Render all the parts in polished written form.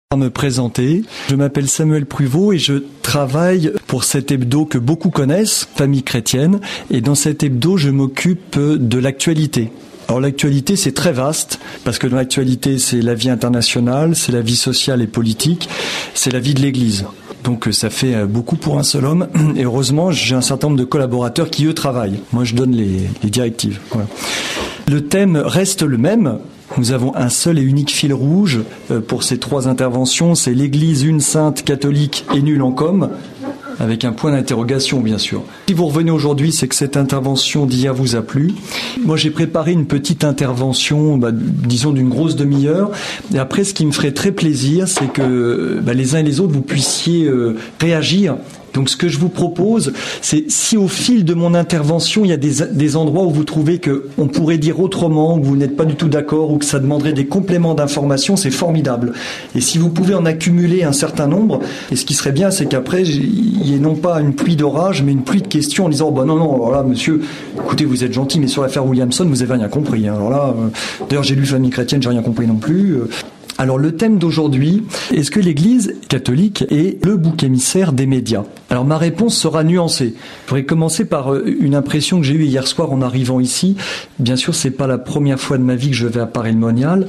À me présenter, je m'appelle Samuel Pruvot et je travaille pour cet hebdo que beaucoup connaissent, Famille Chrétienne, et dans cet hebdo je m'occupe de l'actualité. Alors l'actualité c'est très vaste, parce que dans l'actualité c'est la vie internationale, c'est la vie sociale et politique, c'est la vie de l'Église. Donc ça fait beaucoup pour un seul homme, et heureusement j'ai un certain nombre de collaborateurs qui eux travaillent. Moi je donne les directives. Voilà. Le thème reste le même. Nous avons un seul et unique fil rouge pour ces trois interventions, c'est l'Église une sainte, catholique et nulle en com, avec un point d'interrogation bien sûr. Si vous revenez aujourd'hui, c'est que cette intervention d'hier vous a plu. Moi j'ai préparé une petite intervention, disons d'une grosse demi-heure, et après ce qui me ferait très plaisir, c'est que les uns et les autres vous puissiez réagir. Donc ce que je vous propose, c'est si au fil de mon intervention, il y a des endroits où vous trouvez qu'on pourrait dire autrement, où vous n'êtes pas du tout d'accord, ou que ça demanderait des compléments d'information, c'est formidable. Et si vous pouvez en accumuler un certain nombre, et ce qui serait bien, c'est qu'après, il n'y ait non pas une pluie d'orage, mais une pluie de questions en disant non, alors là, monsieur, écoutez, vous êtes gentil, mais sur l'affaire Williamson, vous avez rien compris. Hein. Alors là, d'ailleurs, j'ai lu Famille Chrétienne, j'ai rien compris non plus. Alors le thème d'aujourd'hui, est-ce que l'Église catholique est le bouc émissaire des médias ? Alors ma réponse sera nuancée. Je voudrais commencer par une impression que j'ai eue hier soir en arrivant ici. Bien sûr, c'est pas la première fois de ma vie que je vais à Paray-le-Monial,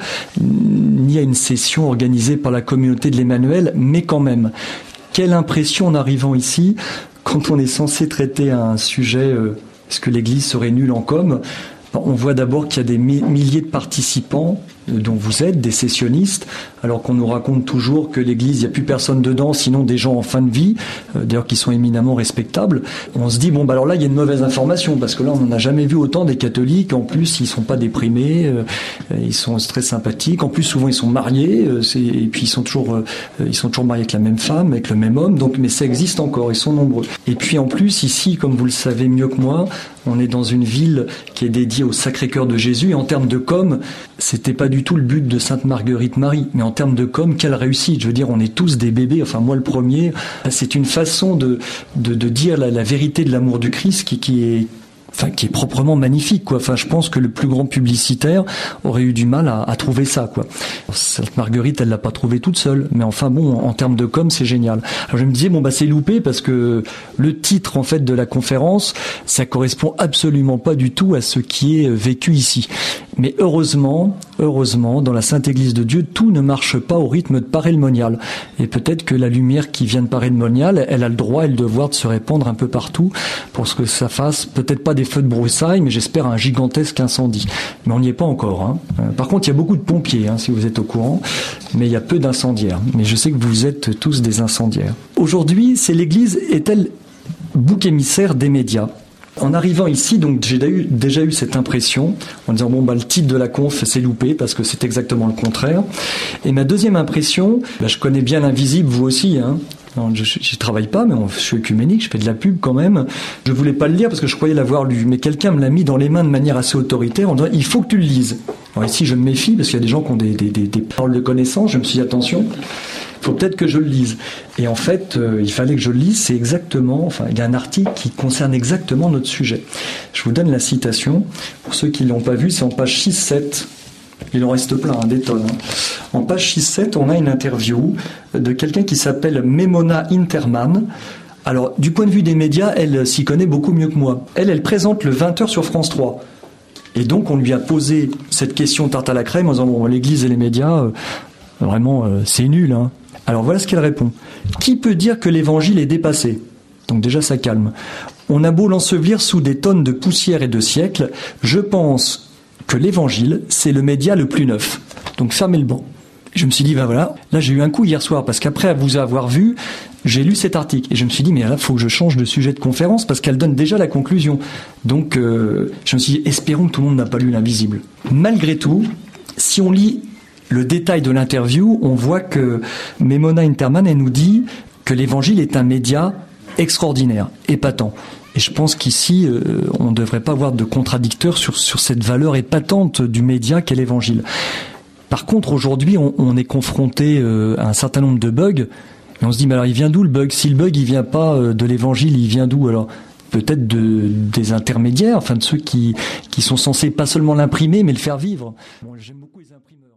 ni à une session organisée par la communauté de l'Emmanuel, mais quand même. Quelle impression en arrivant ici, quand on est censé traiter un sujet, est-ce que l'Église serait nulle en com ? On voit d'abord qu'il y a des milliers de participants, dont vous êtes, des sessionnistes, alors qu'on nous raconte toujours que l'Église, il n'y a plus personne dedans, sinon des gens en fin de vie, d'ailleurs qui sont éminemment respectables. On se dit, alors là, il y a une mauvaise information, parce que là, on n'en a jamais vu autant des catholiques. En plus, ils sont pas déprimés, ils sont très sympathiques. En plus, souvent, ils sont mariés, et puis ils sont toujours mariés avec la même femme, avec le même homme. Donc, mais ça existe encore, ils sont nombreux. Et puis, en plus, ici, comme vous le savez mieux que moi, on est dans une ville qui est dédiée au Sacré-Cœur de Jésus, et en termes de com, c'était pas du tout le but de Sainte Marguerite Marie, mais en termes de com, quelle réussite. Je veux dire, on est tous des bébés, enfin moi le premier. C'est une façon de dire la vérité de l'amour du Christ qui est proprement magnifique, quoi. Enfin, je pense que le plus grand publicitaire aurait eu du mal à trouver ça, quoi. Sainte Marguerite, elle l'a pas trouvé toute seule, mais enfin bon, en termes de com, c'est génial. Alors je me disais, c'est loupé parce que le titre, en fait, de la conférence, ça correspond absolument pas du tout à ce qui est vécu ici. Mais heureusement, dans la Sainte Église de Dieu, tout ne marche pas au rythme de Paray-le-Monial. Et peut-être que la lumière qui vient de Paray-le-Monial, elle a le droit et le devoir de se répandre un peu partout pour que ça fasse peut-être pas des feux de broussailles, mais j'espère un gigantesque incendie. Mais on n'y est pas encore. Hein. Par contre, il y a beaucoup de pompiers, si vous êtes au courant, mais il y a peu d'incendiaires. Mais je sais que vous êtes tous des incendiaires. Aujourd'hui, l'Église est-elle bouc émissaire des médias ? En arrivant ici, donc j'ai déjà eu cette impression, en disant le titre de la conf c'est loupé parce que c'est exactement le contraire. Et ma deuxième impression, je connais bien l'invisible, vous aussi, Non, je travaille pas, mais je suis œcuménique, je fais de la pub quand même. Je voulais pas le lire parce que je croyais l'avoir lu, mais quelqu'un me l'a mis dans les mains de manière assez autoritaire en disant il faut que tu le lises. Alors ici je me méfie parce qu'il y a des gens qui ont des paroles de connaissance. Je me suis dit attention, il faut peut-être que je le lise. Et en fait, il fallait que je le lise. C'est exactement, il y a un article qui concerne exactement notre sujet. Je vous donne la citation. Pour ceux qui l'ont pas vu, c'est en page 6-7. Il en reste plein, des tonnes. En page 6-7, on a une interview de quelqu'un qui s'appelle Memona Interman. Alors, du point de vue des médias, elle s'y connaît beaucoup mieux que moi. Elle présente le 20h sur France 3. Et donc, on lui a posé cette question tarte à la crème en disant, l'Église et les médias, vraiment, c'est nul. Alors, voilà ce qu'elle répond. Qui peut dire que l'Évangile est dépassé ? Donc déjà, ça calme. On a beau l'ensevelir sous des tonnes de poussière et de siècles, je pense que l'Évangile, c'est le média le plus neuf. Donc fermez le banc. Je me suis dit, là j'ai eu un coup hier soir, parce qu'après vous avoir vu, j'ai lu cet article, et je me suis dit, mais là, faut que je change de sujet de conférence, parce qu'elle donne déjà la conclusion. Donc je me suis dit, espérons que tout le monde n'a pas lu l'Invisible. Malgré tout, si on lit le détail de l'interview, on voit que Memona Interman, elle nous dit que l'Évangile est un média extraordinaire, épatant. Et je pense qu'ici, on ne devrait pas avoir de contradicteur sur cette valeur épatante du média qu'est l'Évangile. Par contre, aujourd'hui, on est confronté à un certain nombre de bugs, et on se dit, mais alors il vient d'où le bug ? Si le bug, il vient pas de l'Évangile, il vient d'où alors ? Peut-être des intermédiaires, de ceux qui sont censés pas seulement l'imprimer, mais le faire vivre. Bon, j'aime beaucoup les imprimeurs.